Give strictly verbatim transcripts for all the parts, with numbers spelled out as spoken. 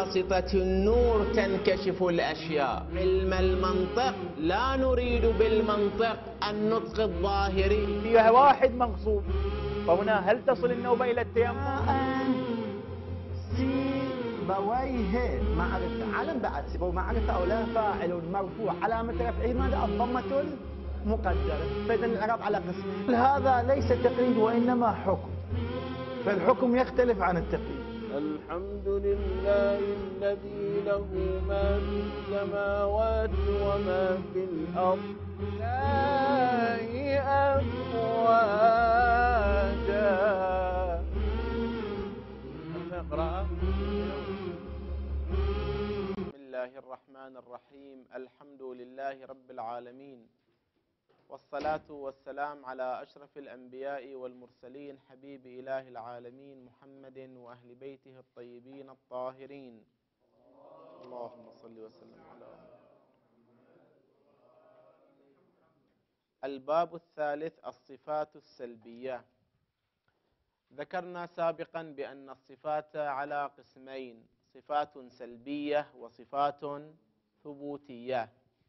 بواسطة النور تنكشف الأشياء. علم المنطق لا نريد بالمنطق النطق الظاهري. فيها واحد مغصوب، فهنا هل تصل النوبة إلى التيمم؟ سيبويه معرفة، علم بعد سيبويه معرفة أو لا، فاعل مرفوع علامة رفعه ماذا؟ الضمة المقدرة. فإذا الإعراب على قسمين. هذا ليس تقليد وإنما حكم، فالحكم يختلف عن التقليد. الحمد لله الذي له ما في السماوات وما في الأرض لا أفواجا. اقرأ. بسم الله الرحمن الرحيم. الحمد لله رب العالمين، والصلاة والسلام على أشرف الأنبياء والمرسلين، حبيب إله العالمين محمد وأهل بيته الطيبين الطاهرين. اللهم صل وسلم على الباب الثالث، الصفات السلبية. ذكرنا سابقا بأن الصفات على قسمين: صفات سلبية وصفات ثبوتية.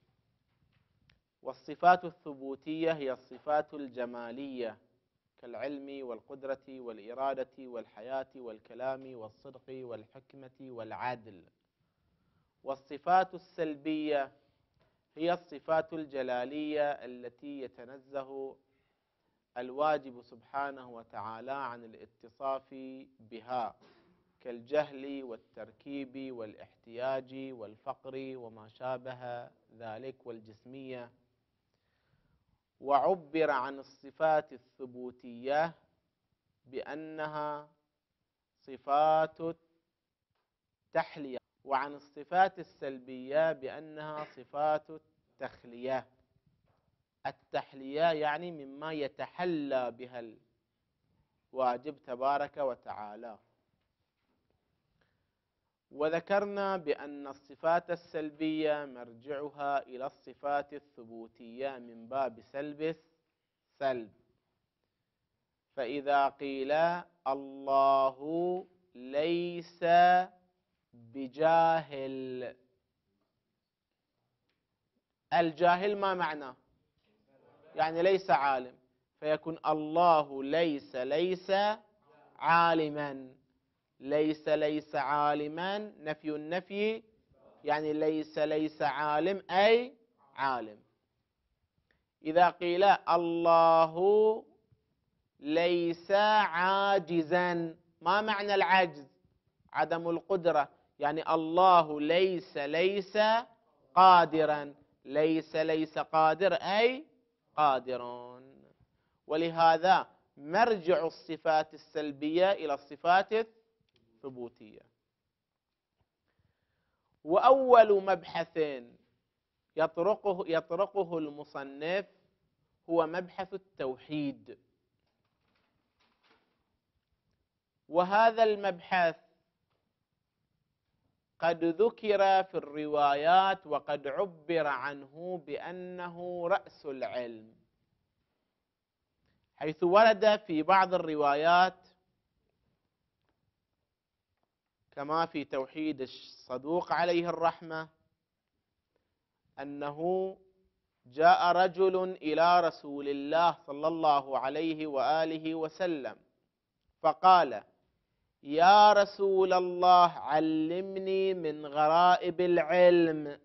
والصفات الثبوتية هي الصفات الجمالية كالعلم والقدرة والإرادة والحياة والكلام والصدق والحكمة والعدل. والصفات السلبية هي الصفات الجلالية التي يتنزه الواجب سبحانه وتعالى عن الاتصاف بها، كالجهل والتركيب والاحتياج والفقر وما شابه ذلك، والجسمية. وعبر عن الصفات الثبوتية بأنها صفات التحلية، وعن الصفات السلبية بأنها صفات التخلية. التحلية يعني مما يتحلى بها الواجب تبارك وتعالى. وذكرنا بأن الصفات السلبية مرجعها إلى الصفات الثبوتية من باب سلب السلب. فإذا قيل الله ليس بجاهل، الجاهل ما معناه؟ يعني ليس عالم، فيكون الله ليس ليس عالما. ليس ليس عالما نفي النفي، يعني ليس ليس عالم أي عالم. إذا قيل الله ليس عاجزا، ما معنى العجز؟ عدم القدرة، يعني الله ليس ليس قادرا. ليس ليس قادر أي قادرون. ولهذا مرجع الصفات السلبية إلى الصفات الثبوتية. وأول مبحث يطرقه, يطرقه المصنف هو مبحث التوحيد. وهذا المبحث قد ذكر في الروايات وقد عبر عنه بأنه رأس العلم، حيث ورد في بعض الروايات كما في توحيد الصدوق عليه الرحمة أنه جاء رجل إلى رسول الله صلى الله عليه وآله وسلم فقال: يا رسول الله علمني من غرائب العلم.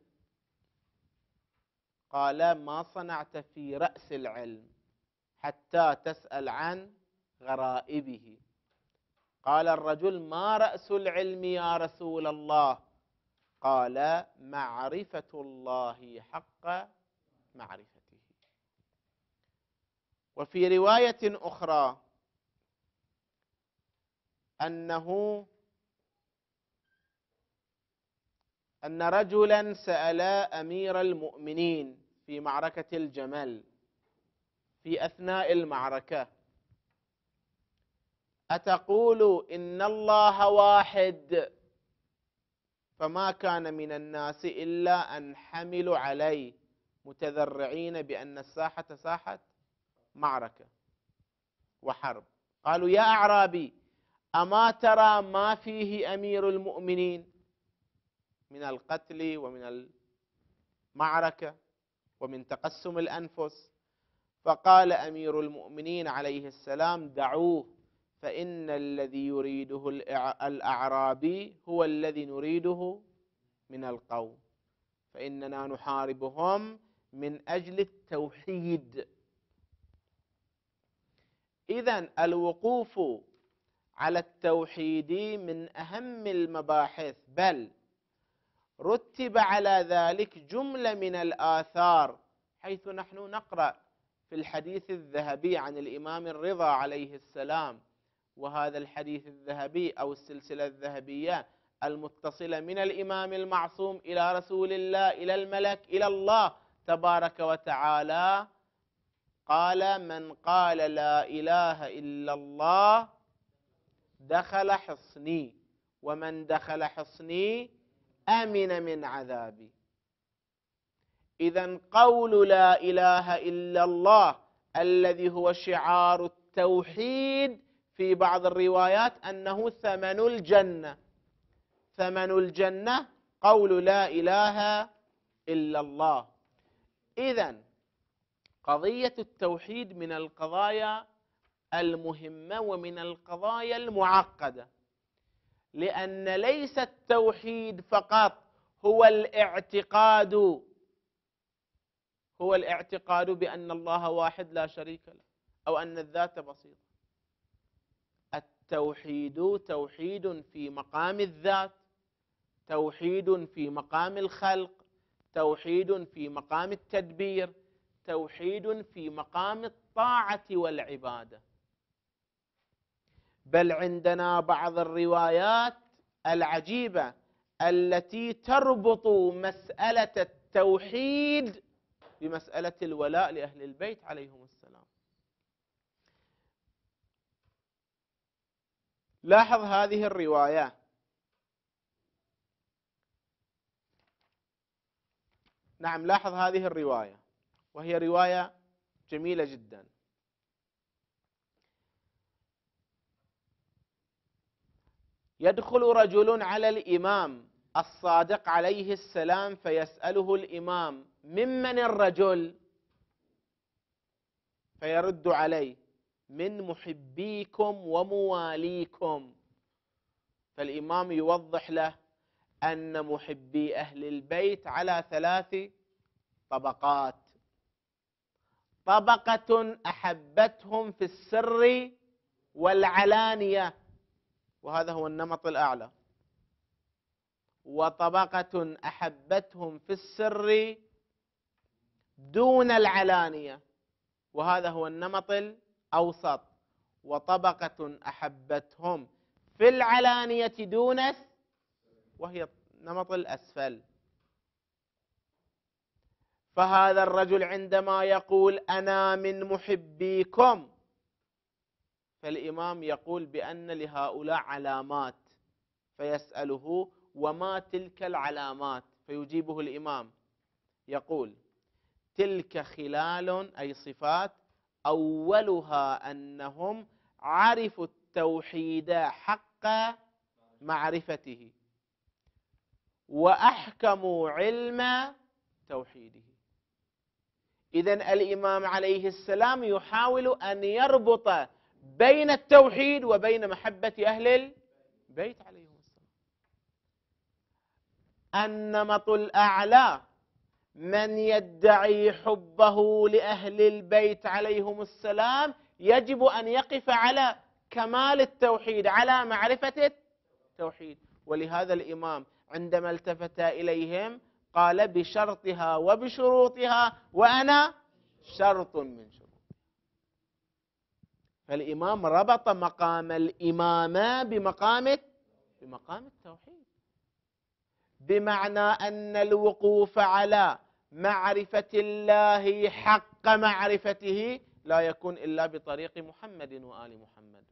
قال: ما صنعت في رأس العلم حتى تسأل عن غرائبه؟ قال الرجل: ما رأس العلم يا رسول الله؟ قال: معرفة الله حق معرفته. وفي رواية أخرى أنه أن رجلا سأل أمير المؤمنين في معركة الجمل في أثناء المعركة: أتقول إن الله واحد؟ فما كان من الناس إلا أن حملوا عليه متذرعين بأن الساحة ساحة معركة وحرب. قالوا: يا أعرابي، أما ترى ما فيه أمير المؤمنين؟ من القتل ومن المعركة ومن تقسم الأنفس. فقال أمير المؤمنين عليه السلام: دعوه، فإن الذي يريده الأعرابي هو الذي نريده من القوم، فإننا نحاربهم من أجل التوحيد. إذن الوقوف على التوحيد من أهم المباحث، بل رتب على ذلك جملة من الآثار، حيث نحن نقرأ في الحديث الذهبي عن الإمام الرضا عليه السلام، وهذا الحديث الذهبي أو السلسلة الذهبية المتصلة من الإمام المعصوم إلى رسول الله إلى الملك إلى الله تبارك وتعالى، قال: من قال لا إله إلا الله دخل حصني، ومن دخل حصني أمن من عذابي. إذن قول لا إله إلا الله الذي هو شعار التوحيد في بعض الروايات أنه ثمن الجنة، ثمن الجنة قول لا إله إلا الله. إذن قضية التوحيد من القضايا المهمة ومن القضايا المعقدة، لأن ليس التوحيد فقط هو الاعتقاد هو الاعتقاد بأن الله واحد لا شريك له، أو أن الذات بسيطة. التوحيد توحيد في مقام الذات، توحيد في مقام الخلق، توحيد في مقام التدبير، توحيد في مقام الطاعة والعبادة. بل عندنا بعض الروايات العجيبة التي تربط مسألة التوحيد بمسألة الولاء لأهل البيت عليهم السلام. لاحظ هذه الرواية: نعم لاحظ هذه الرواية، وهي رواية جميلة جدا. يدخل رجل على الإمام الصادق عليه السلام فيسأله الإمام: ممن الرجل؟ فيرد عليه: من محبيكم ومواليكم. فالإمام يوضح له أن محبي أهل البيت على ثلاث طبقات: طبقة أحبتهم في السر والعلانية، وهذا هو النمط الأعلى، وطبقة أحبتهم في السر دون العلانية، وهذا هو النمط الأوسط، وطبقة أحبتهم في العلانية دون، وهي النمط الأسفل. فهذا الرجل عندما يقول أنا من محبيكم، فالإمام يقول بأن لهؤلاء علامات، فيسأله: وما تلك العلامات؟ فيجيبه الإمام يقول: تلك خلال، أي صفات، أولها أنهم عرفوا التوحيد حق معرفته وأحكموا علم توحيده. إذن الإمام عليه السلام يحاول أن يربط بين التوحيد وبين محبة أهل البيت عليهم السلام. النمط الأعلى من يدعي حبه لأهل البيت عليهم السلام يجب أن يقف على كمال التوحيد، على معرفة التوحيد. ولهذا الإمام عندما التفت إليهم قال: بشرطها وبشروطها، وأنا شرط من شروطها. فالإمام ربط مقام الإمامة بمقام بمقام التوحيد، بمعنى أن الوقوف على معرفة الله حق معرفته لا يكون إلا بطريق محمد وآل محمد.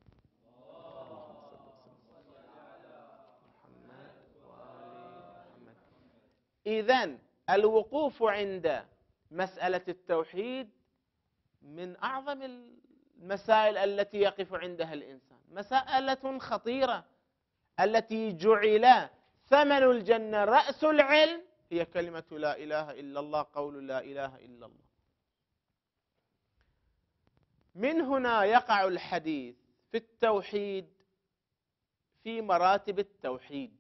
إذن الوقوف عند مسألة التوحيد من أعظم المسائل التي يقف عندها الإنسان، مسألة خطيرة التي جعل ثمن الجنة رأس العلم هي كلمة لا إله إلا الله، قول لا إله إلا الله. من هنا يقع الحديث في التوحيد في مراتب التوحيد.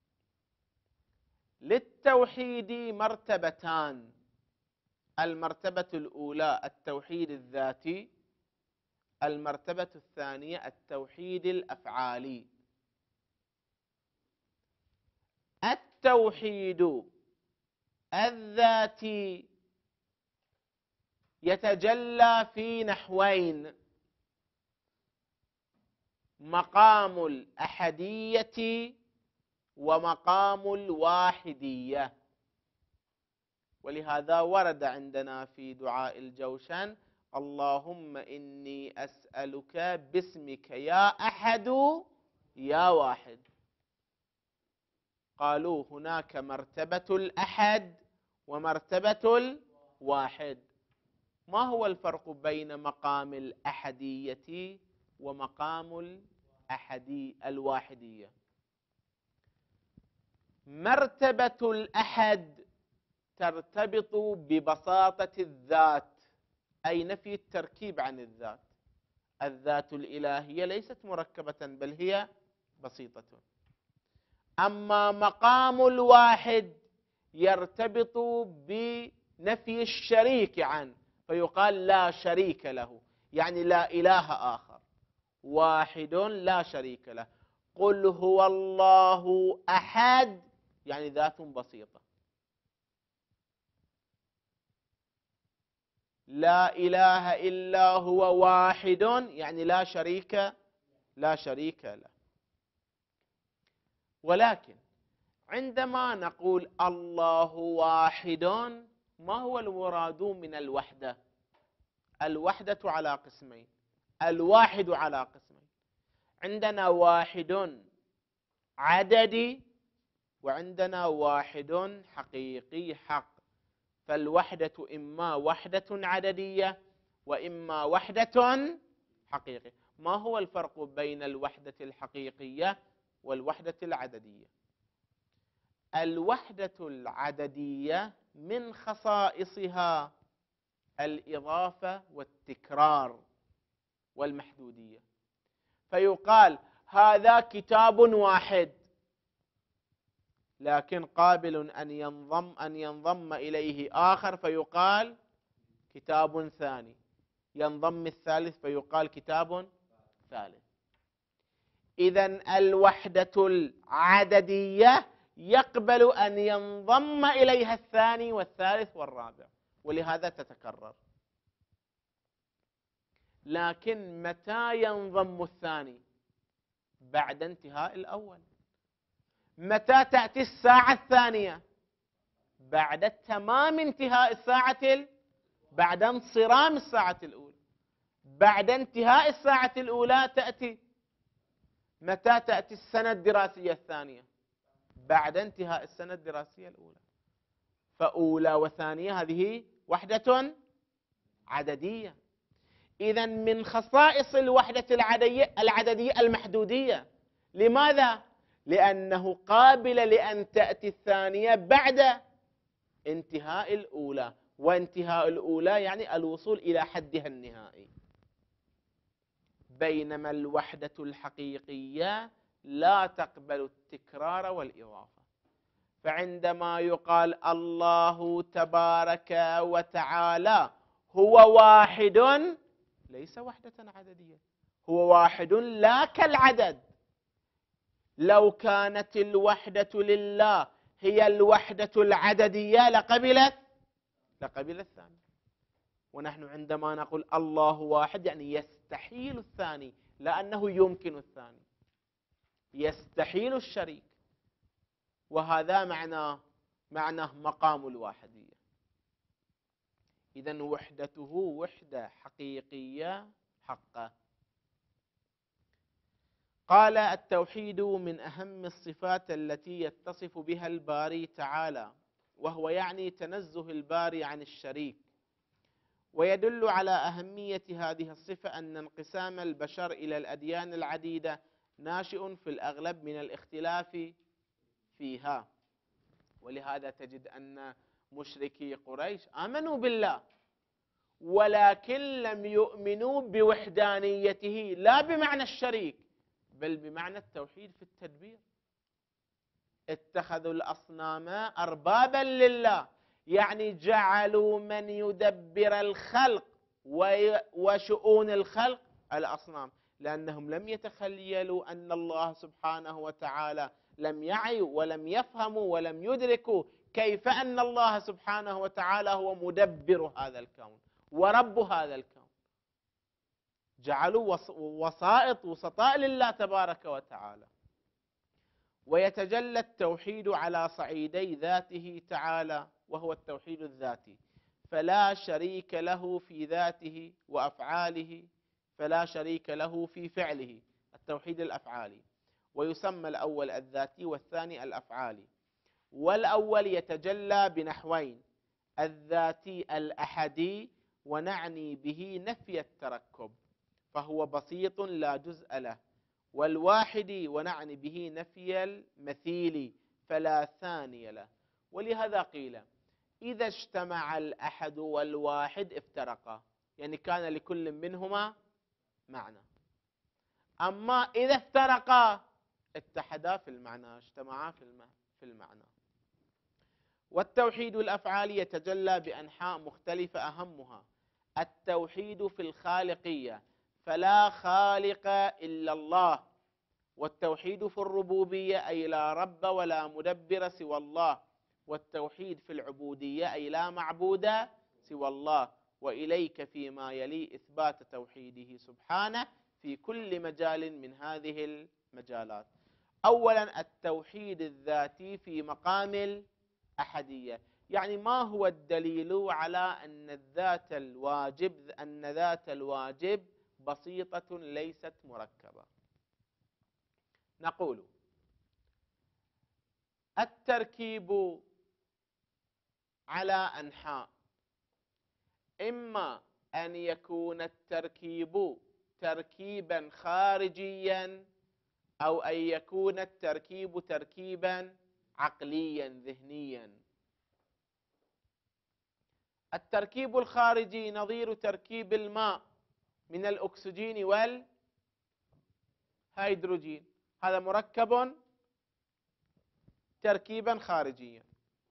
للتوحيد مرتبتان: المرتبة الأولى التوحيد الذاتي، المرتبة الثانية التوحيد الأفعالي. التوحيد الذاتي يتجلى في نحوين: مقام الأحدية ومقام الواحدية. ولهذا ورد عندنا في دعاء الجوشن: اللهم إني أسألك باسمك يا أحد يا واحد. قالوا هناك مرتبة الأحد ومرتبة الواحد. ما هو الفرق بين مقام الأحدية ومقام الأحدي الواحدية؟ مرتبة الأحد ترتبط ببساطة الذات، أي نفي التركيب عن الذات. الذات الإلهية ليست مركبة بل هي بسيطة. أما مقام الواحد يرتبط بنفي الشريك عنه، فيقال لا شريك له، يعني لا إله آخر، واحد لا شريك له. قل هو الله أحد يعني ذات بسيطة. لا إله إلا هو واحد يعني لا شريك لا شريك له. ولكن عندما نقول الله واحد، ما هو المراد من الوحدة؟ الوحدة على قسمين، الواحد على قسمين. عندنا واحد عددي وعندنا واحد حقيقي حق. فالوحدة إما وحدة عددية وإما وحدة حقيقية. ما هو الفرق بين الوحدة الحقيقية والوحدة العددية؟ الوحدة العددية من خصائصها الإضافة والتكرار والمحدودية. فيقال هذا كتاب واحد، لكن قابل أن ينضم أن ينضم إليه آخر فيقال كتاب ثاني، ينضم الثالث فيقال كتاب ثالث. إذن الوحدة العددية يقبل أن ينضم إليها الثاني والثالث والرابع، ولهذا تتكرر. لكن متى ينضم الثاني؟ بعد انتهاء الأول. متى تأتي الساعة الثانية؟ بعد تمام انتهاء الساعة ال... بعد انصرام الساعة الأولى. بعد انتهاء الساعة الأولى تأتي. متى تأتي السنة الدراسية الثانية؟ بعد انتهاء السنة الدراسية الأولى. فأولى وثانية هذه وحدة عددية. إذن من خصائص الوحدة العددية العددية المحدودية. لماذا؟ لأنه قابل لأن تأتي الثانية بعد انتهاء الأولى، وانتهاء الأولى يعني الوصول إلى حدها النهائي. بينما الوحدة الحقيقية لا تقبل التكرار والإضافة. فعندما يقال الله تبارك وتعالى هو واحد، ليس وحدة عددية، هو واحد لا كالعدد. لو كانت الوحدة لله هي الوحدة العددية لقبلت لقبل الثاني. ونحن عندما نقول الله واحد يعني يستحيل الثاني، لأنه يمكن الثاني، يستحيل الشريك. وهذا معناه معناه مقام الواحدية. إذن وحدته وحدة حقيقية حقة. قال التوحيد من أهم الصفات التي يتصف بها الباري تعالى، وهو يعني تنزه الباري عن الشريك. ويدل على أهمية هذه الصفة أن انقسام البشر إلى الأديان العديدة ناشئ في الأغلب من الاختلاف في فيها. ولهذا تجد أن مشركي قريش آمنوا بالله ولكن لم يؤمنوا بوحدانيته، لا بمعنى الشريك بل بمعنى التوحيد في التدبير. اتخذوا الأصنام أربابا لله، يعني جعلوا من يدبر الخلق وشؤون الخلق الأصنام، لأنهم لم يتخيلوا أن الله سبحانه وتعالى لم يعوا ولم يفهموا ولم يدركوا كيف أن الله سبحانه وتعالى هو مدبر هذا الكون ورب هذا الكون. جعلوا وسائط وسطاء لله تبارك وتعالى. ويتجلى التوحيد على صعيدي ذاته تعالى، وهو التوحيد الذاتي، فلا شريك له في ذاته وأفعاله، فلا شريك له في فعله، التوحيد الأفعالي. ويسمى الأول الذاتي والثاني الأفعالي. والأول يتجلى بنحوين: الذاتي الأحدي، ونعني به نفي التركب فهو بسيط لا جزء له، والواحدي ونعني به نفي المثيل فلا ثاني له. ولهذا قيل إذا اجتمع الأحد والواحد افترقا، يعني كان لكل منهما معنى. أما إذا افترقا اتحدا في المعنى، اجتمعا في المعنى. والتوحيد الأفعالي يتجلى بأنحاء مختلفة، أهمها التوحيد في الخالقية فلا خالق إلا الله، والتوحيد في الربوبية أي لا رب ولا مدبر سوى الله، والتوحيد في العبودية أي لا معبود سوى الله. وإليك فيما يلي إثبات توحيده سبحانه في كل مجال من هذه المجالات. أولا التوحيد الذاتي في مقام الأحدية، يعني ما هو الدليل على أن الذات الواجب أن ذات الواجب بسيطة ليست مركبة؟ نقول التركيب على أنحاء، إما أن يكون التركيب تركيبا خارجيا، أو أن يكون التركيب تركيبا عقليا ذهنيا. التركيب الخارجي نظير تركيب الماء من الأكسجين والهيدروجين، هذا مركب تركيبا خارجيا،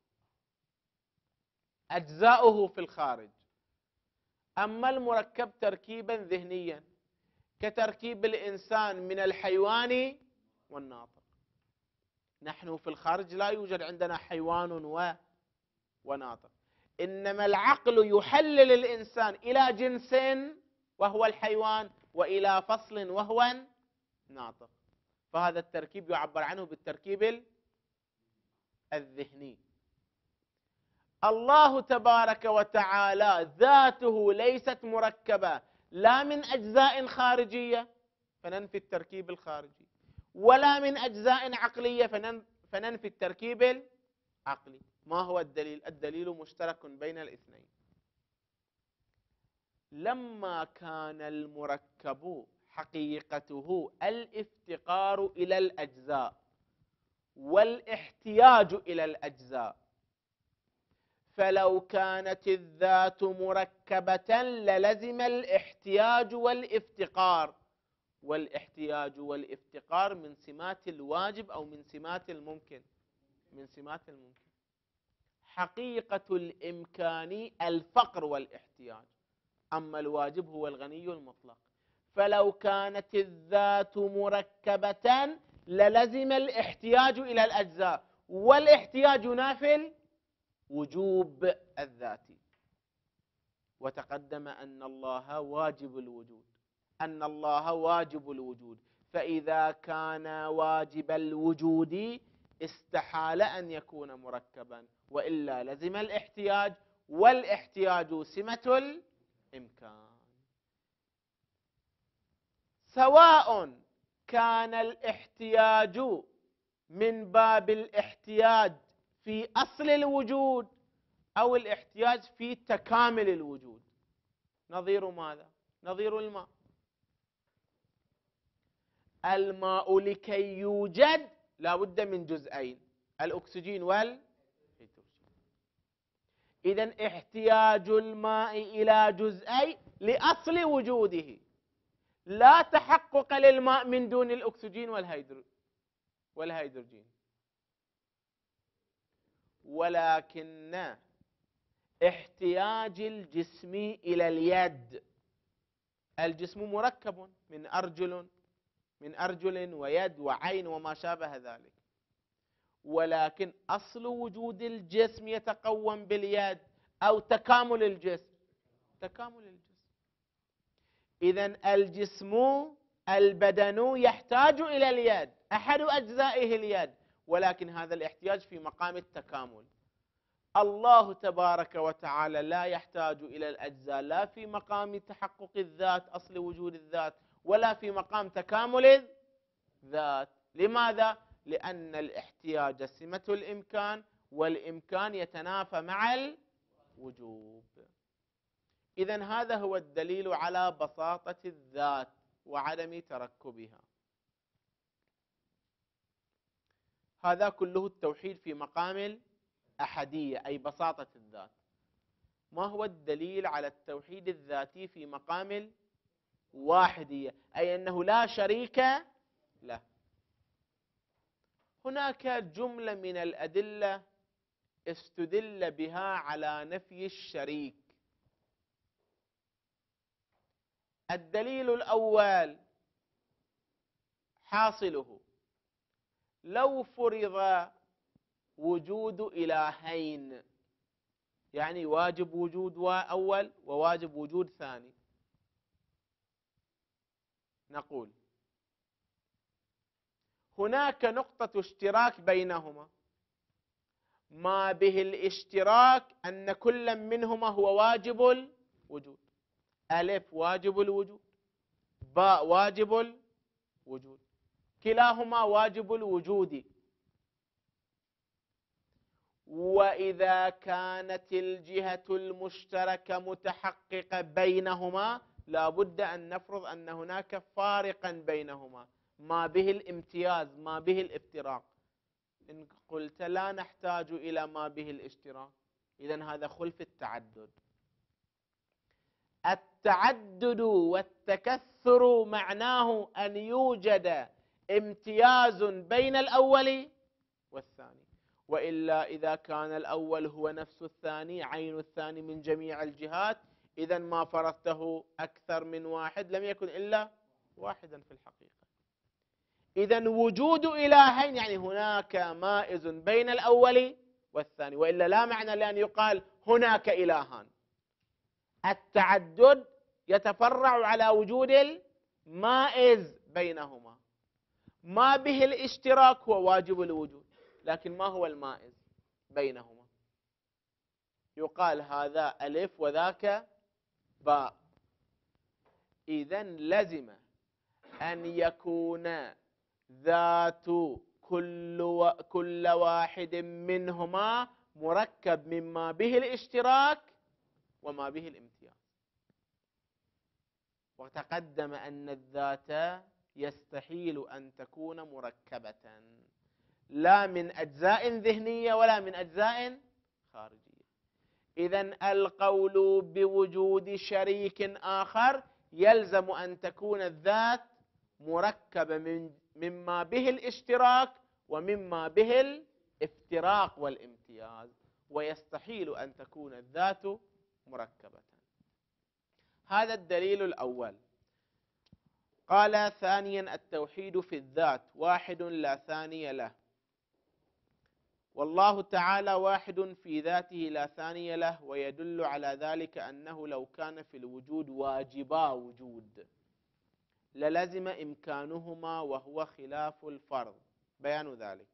أجزاؤه في الخارج. أما المركب تركيبا ذهنيا كتركيب الإنسان من الحيوان والناطق. نحن في الخارج لا يوجد عندنا حيوان و... وناطق، إنما العقل يحلل الإنسان إلى جنس وهو الحيوان وإلى فصل وهو الناطق، فهذا التركيب يعبر عنه بالتركيب الذهني. الله تبارك وتعالى ذاته ليست مركبة لا من أجزاء خارجية فننفي التركيب الخارجي، ولا من أجزاء عقلية فننفي التركيب العقلي. ما هو الدليل؟ الدليل مشترك بين الاثنين. لما كان المركب حقيقته الافتقار إلى الأجزاء والاحتياج إلى الأجزاء، فلو كانت الذات مركبة للزم الاحتياج والافتقار، والاحتياج والافتقار من سمات الواجب أو من سمات الممكن، من سمات الممكن. حقيقة الإمكان الفقر والاحتياج، أما الواجب هو الغني المطلق. فلو كانت الذات مركبة للزم الاحتياج إلى الأجزاء، والاحتياج ينافي وجوب الذاتي. وتقدم أن الله واجب الوجود، أن الله واجب الوجود، فإذا كان واجب الوجود استحال أن يكون مركبا، وإلا لزم الاحتياج، والاحتياج سمة الإمكان. سواء كان الاحتياج من باب الاحتياج في أصل الوجود أو الاحتياج في تكامل الوجود. نظير ماذا؟ نظير الماء. الماء لكي يوجد لا بد من جزئين، الأكسجين والهيدروجين. إذن احتياج الماء إلى جزئي لأصل وجوده، لا تحقق للماء من دون الأكسجين والهيدروجين، ولكن احتياج الجسم إلى اليد. الجسم مركب من أرجل من أرجل ويد وعين وما شابه ذلك، ولكن أصل وجود الجسم يتقوم باليد أو تكامل الجسم تكامل الجسم. إذن الجسم البدن يحتاج إلى اليد، أحد أجزائه اليد، ولكن هذا الاحتياج في مقام التكامل. الله تبارك وتعالى لا يحتاج إلى الأجزاء، لا في مقام تحقق الذات أصل وجود الذات، ولا في مقام تكامل الذات. لماذا؟ لأن الاحتياج سمة الإمكان، والإمكان يتنافى مع الوجوب. إذن هذا هو الدليل على بساطة الذات وعدم تركبها. هذا كله التوحيد في مقام الأحدية، أي بساطة الذات. ما هو الدليل على التوحيد الذاتي في مقام الواحدية، أي أنه لا شريك له؟ هناك جملة من الأدلة استدل بها على نفي الشريك. الدليل الأول حاصله لو فرض وجود إلهين، يعني واجب وجود أول وواجب وجود ثاني، نقول هناك نقطة اشتراك بينهما، ما به الاشتراك أن كل منهما هو واجب الوجود. ألف واجب الوجود، باء واجب الوجود، كلاهما واجب الوجود. وإذا كانت الجهة المشتركة متحققة بينهما لا بد أن نفرض أن هناك فارقا بينهما، ما به الامتياز، ما به الافتراق. إن قلت لا نحتاج إلى ما به الاشتراك، إذن هذا خلف التعدد. التعدد والتكثر معناه أن يوجد امتياز بين الأول والثاني، وإلا إذا كان الأول هو نفس الثاني، عين الثاني من جميع الجهات، إذن ما فرضته أكثر من واحد لم يكن إلا واحدا في الحقيقة. إذن وجود إلهين يعني هناك مائز بين الأول والثاني، وإلا لا معنى لأن يقال هناك إلهان. التعدد يتفرع على وجود المائز بينهما، ما به الاشتراك هو واجب الوجود، لكن ما هو المائز بينهما؟ يقال هذا ألف وذاك باء. إذن لزم أن يكون ذات كل و... كل واحد منهما مركب مما به الاشتراك وما به الامتياز. وتقدم أن الذات يستحيل أن تكون مركبة، لا من أجزاء ذهنية ولا من أجزاء خارجية. إذن القول بوجود شريك آخر يلزم أن تكون الذات مركبة من مما به الاشتراك ومما به الافتراق والامتياز، ويستحيل أن تكون الذات مركبة. هذا الدليل الأول. قال ثانيا التوحيد في الذات واحد لا ثاني له، والله تعالى واحد في ذاته لا ثاني له، ويدل على ذلك أنه لو كان في الوجود واجبا وجود للزم إمكانهما وهو خلاف الفرض. بيان ذلك: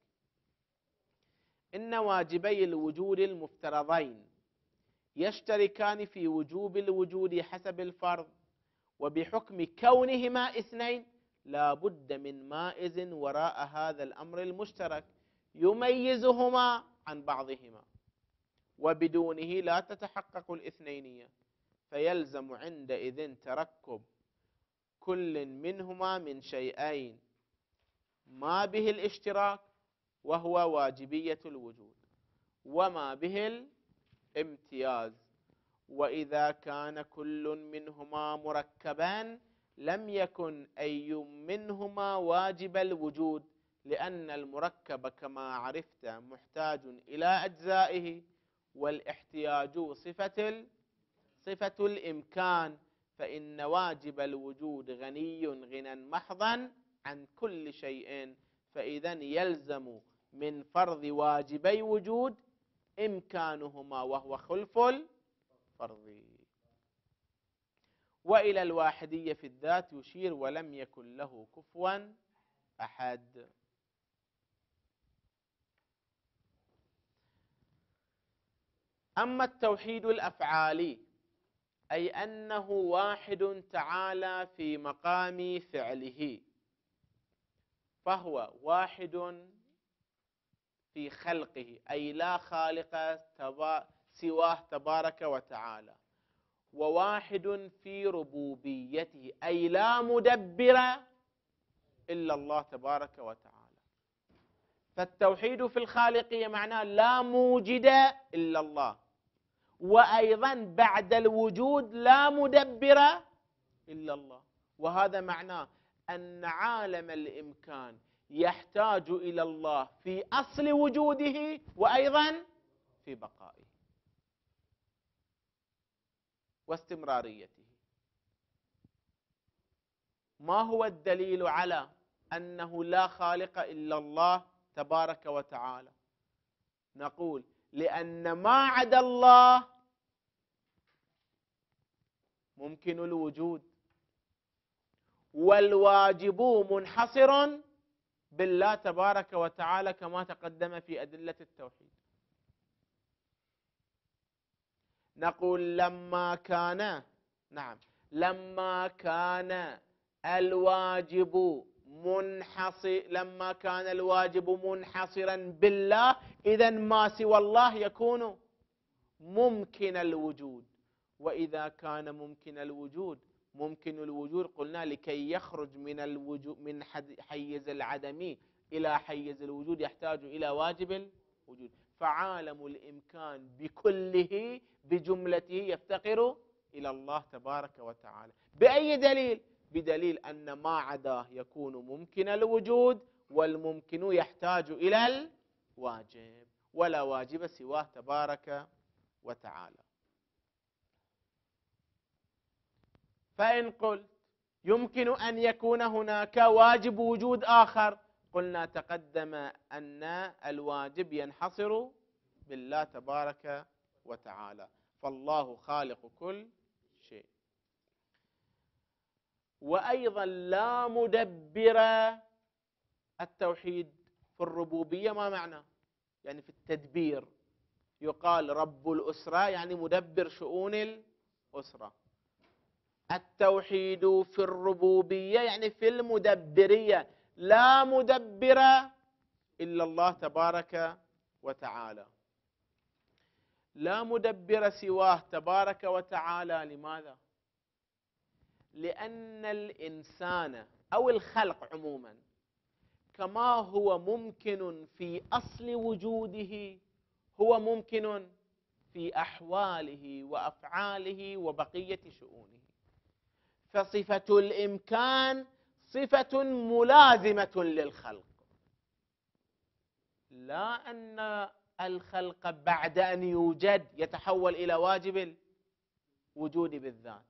إن واجبي الوجود المفترضين يشتركان في وجوب الوجود حسب الفرض، وبحكم كونهما اثنين لا بد من مائز وراء هذا الأمر المشترك يميزهما عن بعضهما، وبدونه لا تتحقق الاثنينية، فيلزم عندئذ تركب كل منهما من شيئين، ما به الاشتراك وهو واجبية الوجود وما به الامتياز. وإذا كان كل منهما مركبان لم يكن أي منهما واجب الوجود، لأن المركب كما عرفت محتاج إلى أجزائه، والاحتياج صفة صفة الإمكان، فإن واجب الوجود غني غنى محضا عن كل شيء، فإذا يلزم من فرض واجبي وجود إمكانهما وهو خلف الفرض. وإلى الواحدية في الذات يشير ولم يكن له كفوا أحد. أما التوحيد الأفعالي أي أنه واحد تعالى في مقام فعله، فهو واحد في خلقه أي لا خالق سواه تبارك وتعالى، وواحد في ربوبيته أي لا مدبر إلا الله تبارك وتعالى. فالتوحيد في الخالقية معناه لا موجد إلا الله، وأيضا بعد الوجود لا مدبر إلا الله. وهذا معناه أن عالم الإمكان يحتاج إلى الله في أصل وجوده وأيضا في بقائه واستمراريته. ما هو الدليل على أنه لا خالق إلا الله تبارك وتعالى؟ نقول لأن ما عدا الله ممكن الوجود، والواجب منحصر بالله تبارك وتعالى كما تقدم في أدلة التوحيد. نقول لما كان نعم لما كان الواجب منحصر لما كان الواجب منحصرا بالله، إذا ما سوى الله يكون ممكن الوجود. وإذا كان ممكن الوجود ممكن الوجود قلنا لكي يخرج من الوجود من حيز العدم إلى حيز الوجود يحتاج إلى واجب الوجود. فعالم الإمكان بكله بجملته يفتقر إلى الله تبارك وتعالى. بأي دليل؟ بدليل أن ما عداه يكون ممكن الوجود، والممكن يحتاج إلى الواجب، ولا واجب سواه تبارك وتعالى. فإن قلت يمكن أن يكون هناك واجب وجود آخر، قلنا تقدم أن الواجب ينحصر بالله تبارك وتعالى، فالله خالق كل شيء. وأيضا لا مدبر التوحيد في الربوبية. ما معنى؟ يعني في التدبير يقال رب الأسرة يعني مدبر شؤون الأسرة. التوحيد في الربوبية يعني في المدبرية، لا مدبر إلا الله تبارك وتعالى. لا مدبر سواه تبارك وتعالى. لماذا؟ لأن الإنسان أو الخلق عموما كما هو ممكن في أصل وجوده هو ممكن في أحواله وأفعاله وبقية شؤونه. فصفة الإمكان صفة ملازمة للخلق، لا أن الخلق بعد أن يوجد يتحول إلى واجب الوجود بالذات.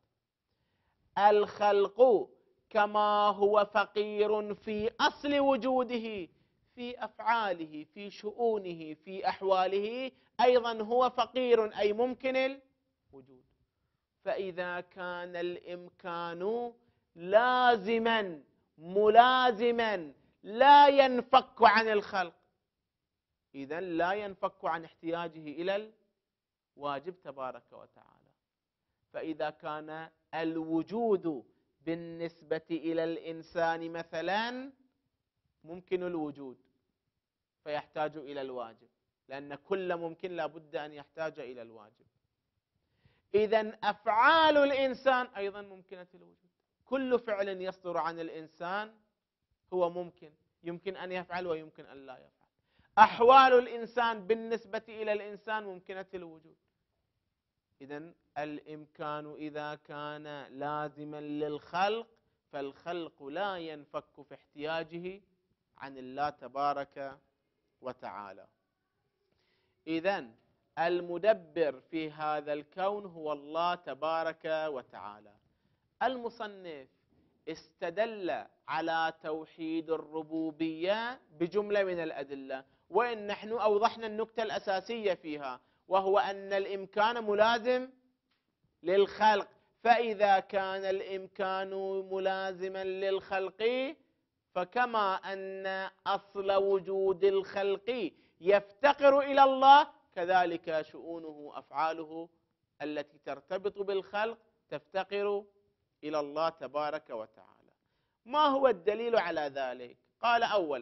الخلق كما هو فقير في أصل وجوده في أفعاله في شؤونه في أحواله، أيضا هو فقير أي ممكن الوجود. فإذا كان الإمكان لازما ملازما لا ينفك عن الخلق، إذن لا ينفك عن احتياجه إلى الواجب تبارك وتعالى. فإذا كان الوجود بالنسبة إلى الإنسان مثلا ممكن الوجود فيحتاج إلى الواجب، لأن كل ممكن لا بد أن يحتاج إلى الواجب. إذن أفعال الإنسان أيضا ممكنة الوجود. كل فعل يصدر عن الإنسان هو ممكن، يمكن أن يفعل ويمكن أن لا يفعل. أحوال الإنسان بالنسبة إلى الإنسان ممكنة الوجود. إذن الإمكان إذا كان لازما للخلق فالخلق لا ينفك في احتياجه عن الله تبارك وتعالى. إذن المدبر في هذا الكون هو الله تبارك وتعالى. المصنف استدل على توحيد الربوبية بجملة من الأدلة، وإن نحن أوضحنا النكتة الأساسية فيها، وهو أن الإمكان ملازم للخلق، فإذا كان الإمكان ملازما للخلق فكما أن أصل وجود الخلق يفتقر إلى الله كذلك شؤونه أفعاله التي ترتبط بالخلق تفتقر إلى الله تبارك وتعالى. ما هو الدليل على ذلك؟ قال أولا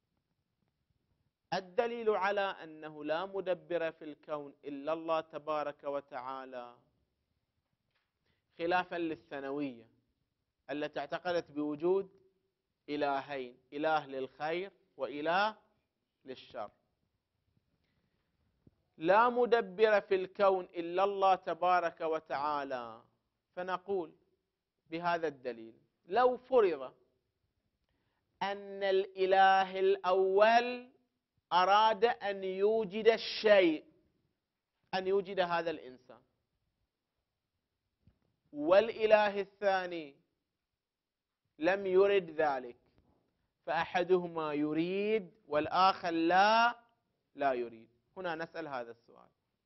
الدليل على أنه لا مدبر في الكون إلا الله تبارك وتعالى خلافا للثانوية التي اعتقدت بوجود إلهين، إله للخير وإله للشر. لا مدبر في الكون إلا الله تبارك وتعالى، فنقول بهذا الدليل لو فرض أن الإله الأول أراد أن يوجد الشيء، أن يوجد هذا الإنسان، والإله الثاني لم يرد ذلك، فأحدهما يريد والآخر لا لا يريد، هنا نسأل هذا السؤال.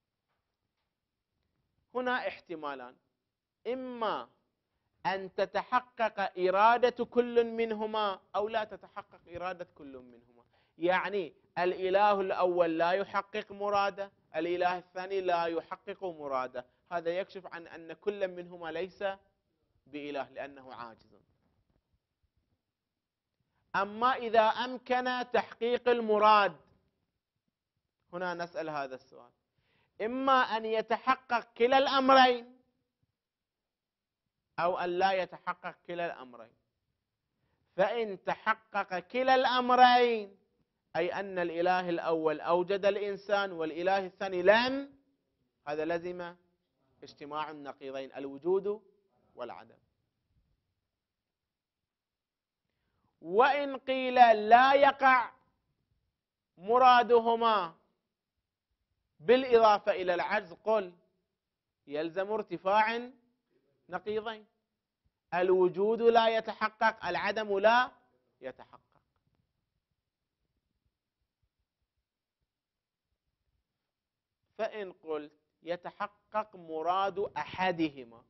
هنا احتمالان، إما أن تتحقق إرادة كل منهما أو لا تتحقق إرادة كل منهما. يعني الإله الأول لا يحقق مراده، الإله الثاني لا يحقق مراده، هذا يكشف عن أن كل منهما ليس بإله لأنه عاجز. أما إذا أمكن تحقيق المراد، هنا نسأل هذا السؤال، إما أن يتحقق كلا الأمرين أو أن لا يتحقق كلا الأمرين. فإن تحقق كلا الأمرين أي أن الإله الأول أوجد الإنسان والإله الثاني لم، هذا لزم اجتماع النقيضين الوجود والعدم. وإن قيل لا يقع مرادهما بالإضافة إلى العجز قل يلزم ارتفاع نقيضين، الوجود لا يتحقق العدم لا يتحقق. فإن قلت يتحقق مراد أحدهما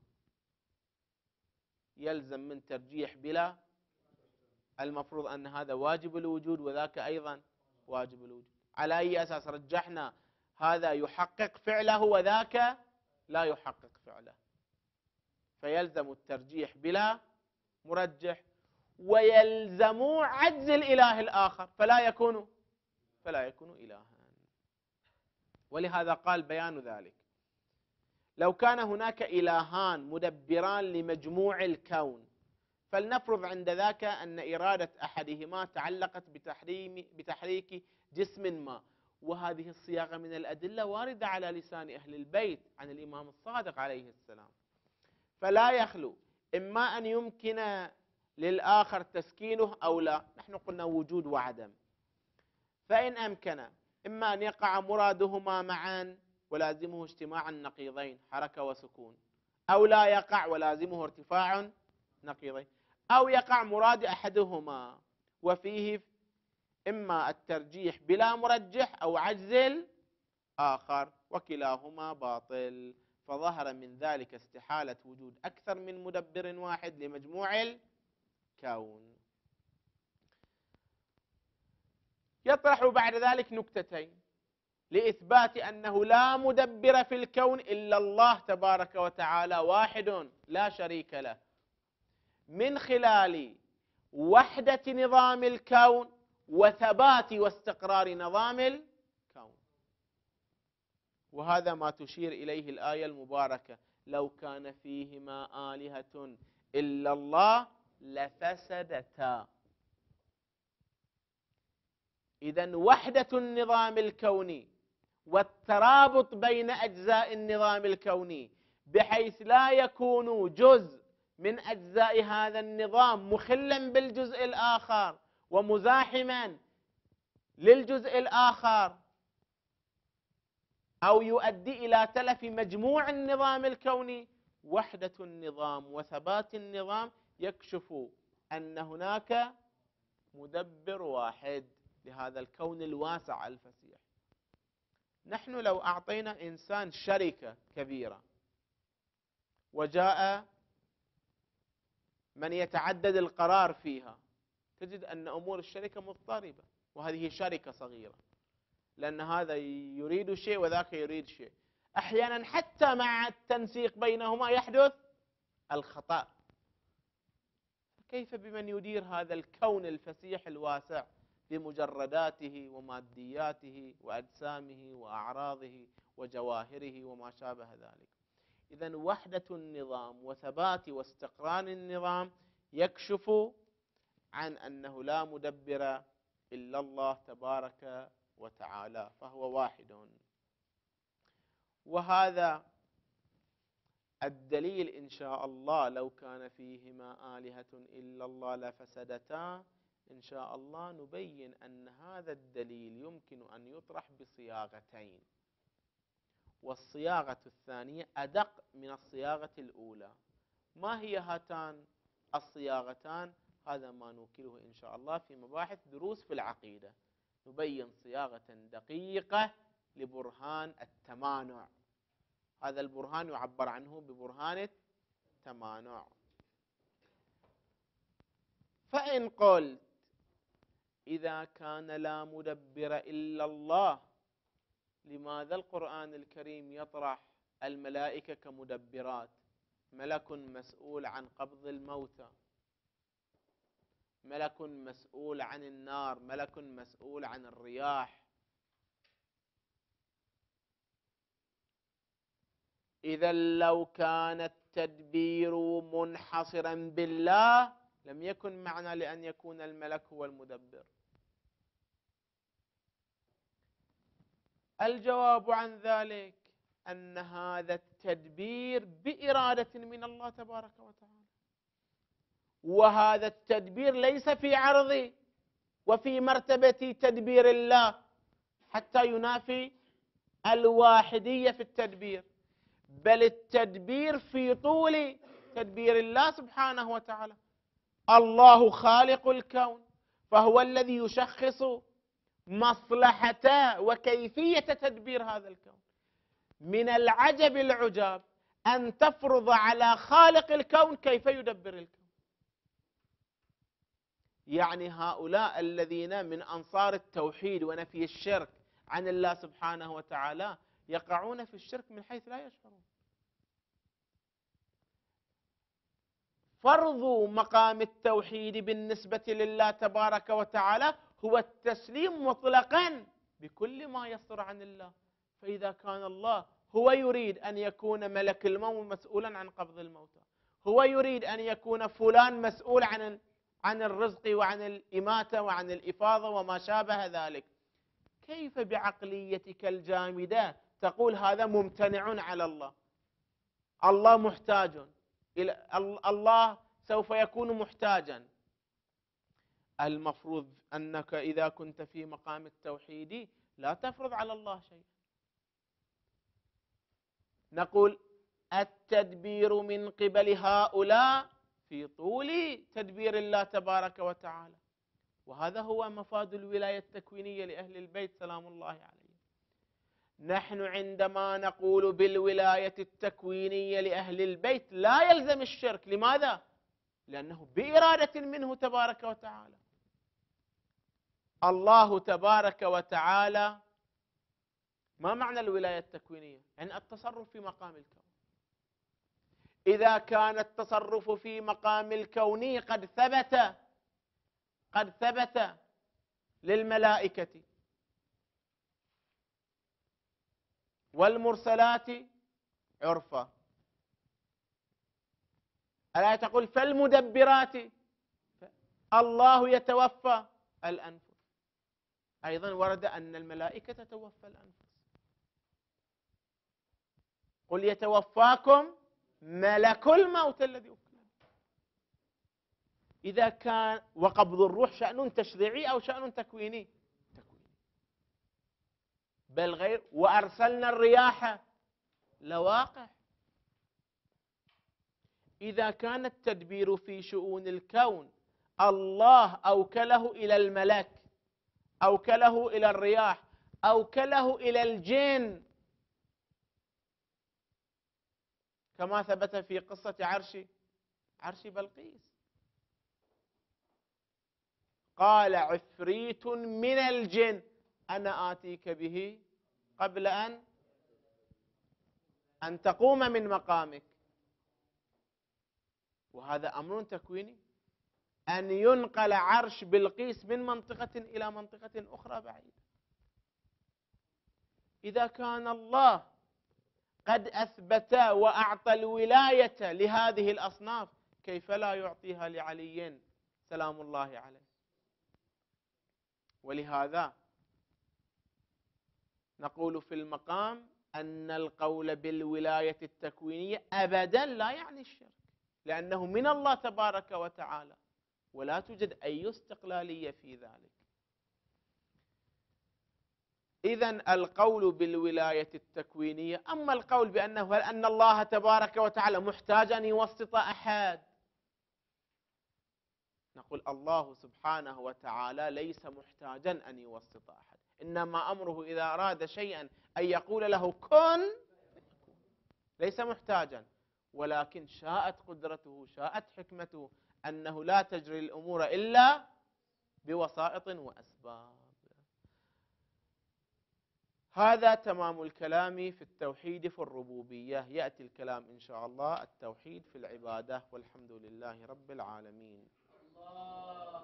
يلزم من ترجيح بلا، المفروض أن هذا واجب الوجود وذاك أيضا واجب الوجود. على أي أساس رجحنا هذا يحقق فعله وذاك لا يحقق فعله؟ فيلزم الترجيح بلا مرجح، ويلزم عجز الإله الآخر فلا يكون فلا يكون إلها. ولهذا قال بيان ذلك لو كان هناك إلهان مدبران لمجموع الكون، فلنفرض عند ذاك أن إرادة أحدهما تعلقت بتحريم بتحريك جسم ما، وهذه الصياغة من الأدلة واردة على لسان أهل البيت عن الإمام الصادق عليه السلام، فلا يخلو إما أن يمكن للآخر تسكينه أو لا. نحن قلنا وجود وعدم، فإن أمكن إما أن يقع مرادهما معا ولازمه اجتماع النقيضين حركة وسكون، أو لا يقع ولازمه ارتفاع نقيضين، أو يقع مراد أحدهما وفيه إما الترجيح بلا مرجح أو عجز الآخر، وكلاهما باطل. فظهر من ذلك استحالة وجود أكثر من مدبر واحد لمجموع الكون. يطرح بعد ذلك نكتتين لإثبات أنه لا مدبر في الكون إلا الله تبارك وتعالى واحد لا شريك له، من خلال وحدة نظام الكون وثبات واستقرار نظام الكون. وهذا ما تشير إليه الآية المباركة: لو كان فيهما آلهة إلا الله لفسدتا. إذن وحدة النظام الكوني والترابط بين أجزاء النظام الكوني بحيث لا يكون جزء من أجزاء هذا النظام مخلا بالجزء الآخر ومزاحما للجزء الآخر أو يؤدي إلى تلف مجموع النظام الكوني. وحدة النظام وثبات النظام يكشف أن هناك مدبر واحد لهذا الكون الواسع الفسيح. نحن لو أعطينا إنسان شركة كبيرة وجاء من يتعدد القرار فيها، تجد أن أمور الشركة مضطربة، وهذه شركة صغيرة، لأن هذا يريد شيء وذاك يريد شيء. أحيانا حتى مع التنسيق بينهما يحدث الخطأ. كيف بمن يدير هذا الكون الفسيح الواسع بمجرداته ومادياته وأجسامه وأعراضه وجواهره وما شابه ذلك؟ إذن وحدة النظام وثبات واستقرار النظام يكشف عن أنه لا مدبر إلا الله تبارك وتعالى، فهو واحد. وهذا الدليل إن شاء الله لو كان فيهما آلهة إلا الله لفسدتا، إن شاء الله نبين أن هذا الدليل يمكن أن يطرح بصياغتين، والصياغة الثانية أدق من الصياغة الأولى. ما هي هاتان الصياغتان؟ هذا ما نوكله إن شاء الله في مباحث دروس في العقيدة، نبين صياغة دقيقة لبرهان التمانع. هذا البرهان يعبر عنه ببرهان التمانع. فإن قلت إذا كان لا مدبر إلا الله، لماذا القرآن الكريم يطرح الملائكة كمدبرات؟ ملك مسؤول عن قبض الموتى، ملك مسؤول عن النار، ملك مسؤول عن الرياح. إذا لو كان التدبير منحصرا بالله لم يكن معنى لأن يكون الملك هو المدبر. الجواب عن ذلك أن هذا التدبير بإرادة من الله تبارك وتعالى، وهذا التدبير ليس في عرض وفي مرتبة تدبير الله حتى ينافي الواحدية في التدبير، بل التدبير في طول تدبير الله سبحانه وتعالى. الله خالق الكون، فهو الذي يشخص مصلحة وكيفية تدبير هذا الكون. من العجب العجاب أن تفرض على خالق الكون كيف يدبر الكون. يعني هؤلاء الذين من أنصار التوحيد ونفي الشرك عن الله سبحانه وتعالى يقعون في الشرك من حيث لا يشعرون. فرض مقام التوحيد بالنسبة لله تبارك وتعالى هو التسليم مطلقا بكل ما يصدر عن الله. فإذا كان الله هو يريد أن يكون ملك الموت مسؤولا عن قبض الموتى، هو يريد أن يكون فلان مسؤول عن عن الرزق وعن الإماتة وعن الإفاضة وما شابه ذلك، كيف بعقليتك الجامدة تقول هذا ممتنع على الله؟ الله محتاج، الله سوف يكون محتاجا. المفروض أنك إذا كنت في مقام التوحيد لا تفرض على الله شيء. نقول التدبير من قبل هؤلاء في طول تدبير الله تبارك وتعالى، وهذا هو مفاد الولاية التكوينية لأهل البيت سلام الله عليهم. نحن عندما نقول بالولاية التكوينية لأهل البيت لا يلزم الشرك. لماذا؟ لأنه بإرادة منه تبارك وتعالى. الله تبارك وتعالى، ما معنى الولاية التكوينية؟ يعني التصرف في مقام الكون. إذا كان التصرف في مقام الكون قد ثبت قد ثبت للملائكة والمرسلات عرفا، ألا تقول فالمدبرات؟ الله يتوفى الأنفس، أيضا ورد أن الملائكة تتوفى الأنفس. قل يتوفاكم ملك الموت الذي وكل به. إذا كان وقبض الروح شأن تشريعي أو شأن تكويني؟ تكويني. بل غير. وأرسلنا الرياح لواقح. إذا كان التدبير في شؤون الكون الله أوكله إلى الملك، أوكله إلى الرياح، أوكله إلى الجن، كما ثبت في قصة عرش عرش بلقيس. قال عفريت من الجن أنا آتيك به قبل أن أن تقوم من مقامك. وهذا أمر تكويني، أن ينقل عرش بلقيس من منطقة إلى منطقة أخرى بعيدة. إذا كان الله قد أثبت وأعطى الولاية لهذه الأصناف، كيف لا يعطيها لعلي سلام الله عليه؟ ولهذا نقول في المقام أن القول بالولاية التكوينية أبدا لا يعني الشرك، لأنه من الله تبارك وتعالى، ولا توجد أي استقلالية في ذلك. إذن القول بالولاية التكوينية. أما القول بأنه هل أن الله تبارك وتعالى محتاج أن يوسط أحد؟ نقول الله سبحانه وتعالى ليس محتاجا أن يوسط أحد، إنما أمره إذا أراد شيئا أن يقول له كن، ليس محتاجا، ولكن شاءت قدرته شاءت حكمته أنه لا تجري الأمور إلا بوسائط وأسباب. هذا تمام الكلام في التوحيد في الربوبية. يأتي الكلام إن شاء الله التوحيد في العبادة، والحمد لله رب العالمين.